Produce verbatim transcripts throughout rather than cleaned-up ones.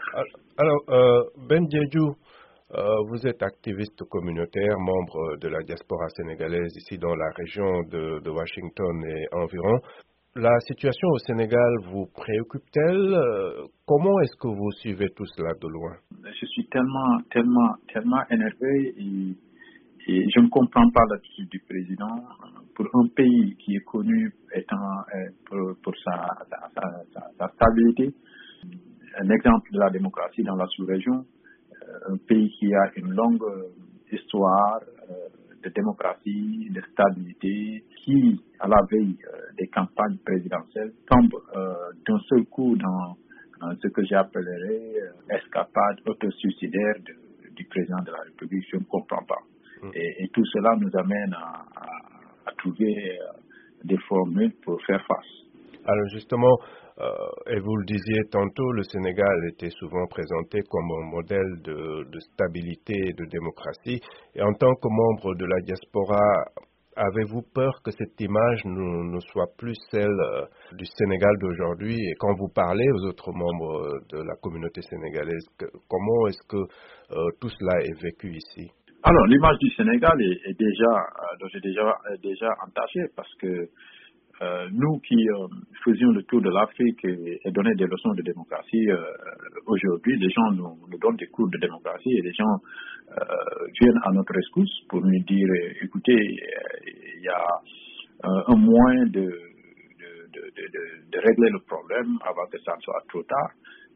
Alors, euh, Ben Diédhiou, euh, vous êtes activiste communautaire, membre de la diaspora sénégalaise ici dans la région de, de Washington et environ. La situation au Sénégal vous préoccupe-t-elle? Euh, Comment est-ce que vous suivez tout cela de loin? Je suis tellement, tellement, tellement énervé et, et je ne comprends pas l'attitude du président pour un pays qui est connu étant pour, pour sa, sa, sa, sa stabilité, un exemple de la démocratie dans la sous-région, un pays qui a une longue histoire de démocratie, de stabilité, qui, à la veille des campagnes présidentielles, tombe d'un seul coup dans ce que j'appellerais escapade autosuicidaire de, du président de la République. Je ne comprends pas. Mmh. Et, et tout cela nous amène à, à, à trouver des formules pour faire face. Alors justement, euh, et vous le disiez tantôt, le Sénégal était souvent présenté comme un modèle de, de stabilité et de démocratie. Et en tant que membre de la diaspora, avez-vous peur que cette image ne, ne soit plus celle euh, du Sénégal d'aujourd'hui? Et quand vous parlez aux autres membres de la communauté sénégalaise, que, comment est-ce que euh, tout cela est vécu ici? Alors, l'image du Sénégal est, est déjà, euh, j'ai déjà, déjà entachée parce que Euh, nous qui euh, faisions le tour de l'Afrique et, et donnaient des leçons de démocratie, euh, aujourd'hui, les gens nous, nous donnent des cours de démocratie et les gens euh, viennent à notre rescousse pour nous dire, écoutez, il y a euh, un moyen de, de, de, de, de, de régler le problème avant que ça ne soit trop tard.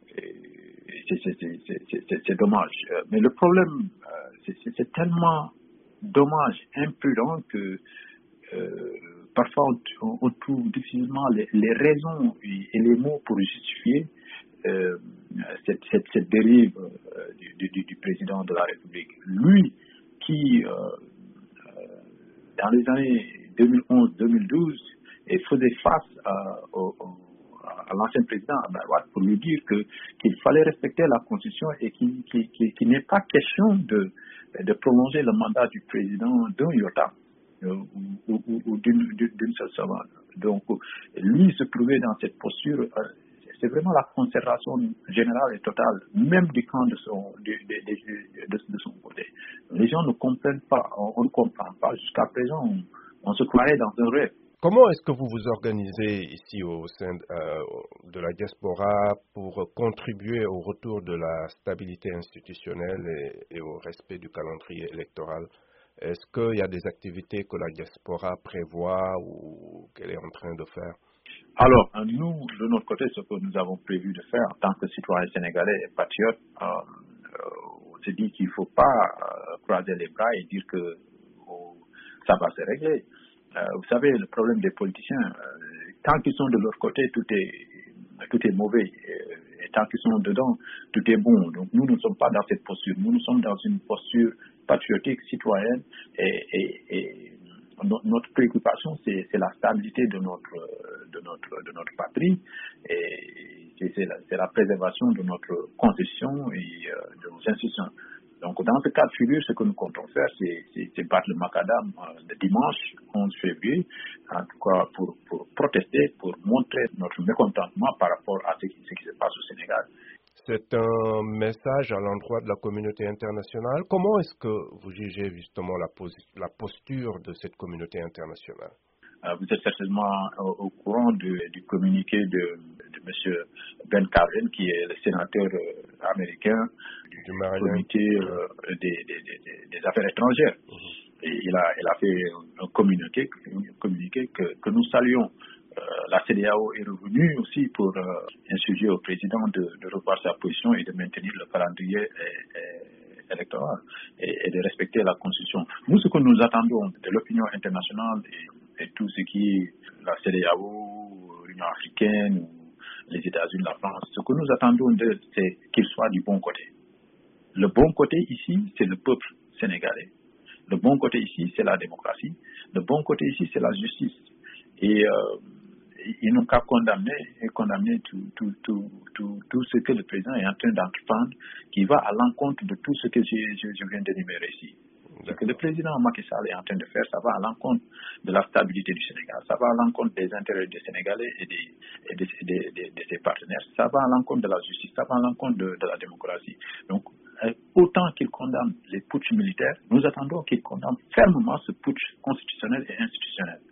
C'est dommage. Mais le problème, euh, c'est tellement dommage, imprudent que euh, parfois, on, on trouve difficilement les, les raisons et, et les mots pour justifier euh, cette, cette, cette dérive euh, du, du, du président de la République. Lui, qui, euh, euh, dans les années deux mille onze deux mille douze, faisait face à, au, à l'ancien président Abdoulaye Wade pour lui dire que, qu'il fallait respecter la Constitution et qu'il, qu'il, qu'il, qu'il n'est pas question de, de prolonger le mandat du président d'un iota. Ou, ou, ou d'une, d'une seule seconde. Donc, lui se trouver dans cette posture, euh, c'est vraiment la conservation générale et totale, même du camp de son, de, de, de, de, de son côté. Les gens ne comprennent pas, on, on ne comprend pas. Jusqu'à présent, on, on se croirait dans un rêve. Comment est-ce que vous vous organisez ici au sein de, euh, de la diaspora pour contribuer au retour de la stabilité institutionnelle et, et au respect du calendrier électoral? Est-ce qu'il y a des activités que la diaspora prévoit ou qu'elle est en train de faire? Alors, nous, de notre côté, ce que nous avons prévu de faire en tant que citoyens sénégalais et patriotes, euh, euh, on s'est dit qu'il ne faut pas euh, croiser les bras et dire que oh, ça va se régler. Euh, vous savez, le problème des politiciens, euh, tant qu'ils sont de leur côté, tout est, tout est mauvais. Et, et tant qu'ils sont dedans, tout est bon. Donc, nous ne sommes pas dans cette posture. Nous, nous sommes dans une posture patriotique, citoyenne, et, et, et notre préoccupation, c'est, c'est la stabilité de notre, de notre, de notre patrie, et c'est, c'est, la, c'est la préservation de notre constitution et euh, de nos institutions. Donc, dans ce cas de figure, ce que nous comptons faire, c'est, c'est, c'est battre le macadam euh, le dimanche onze février, en tout cas pour, pour protester, pour montrer notre mécontentement par rapport à ce qui, ce qui se passe au Sénégal. C'est un message à l'endroit de la communauté internationale. Comment est-ce que vous jugez justement la, pos- la posture de cette communauté internationale? Euh, vous êtes certainement au, au courant du, du communiqué de, de M. Ben Cardin, qui est le sénateur euh, américain du, du comité euh, des, des, des, des affaires étrangères. Mm-hmm. Et il a, il a fait un communiqué, un communiqué que, que nous saluons. Euh, la C E D E A O est revenue aussi pour euh, insurger au président de, de revoir sa position et de maintenir le calendrier et, et, électoral et, et de respecter la Constitution. Nous, ce que nous attendons de l'opinion internationale et, et tout ce qui est la C E D E A O, l'Union africaine, ou les États-Unis, la France, ce que nous attendons d'eux, c'est qu'ils soient du bon côté. Le bon côté ici, c'est le peuple sénégalais. Le bon côté ici, c'est la démocratie. Le bon côté ici, c'est la justice. Et euh, ils n'ont qu'à condamner et condamner tout, tout, tout, tout, tout ce que le président est en train d'entreprendre, qui va à l'encontre de tout ce que je, je, je viens d'énumérer ici. Ce que le président Macky Sall est en train de faire, ça va à l'encontre de la stabilité du Sénégal, ça va à l'encontre des intérêts des Sénégalais et, des, et de, de, de, de ses partenaires, ça va à l'encontre de la justice, ça va à l'encontre de, de la démocratie. Donc, autant qu'il condamne les putschs militaires, nous attendons qu'il condamne fermement ce putsch constitutionnel et institutionnel.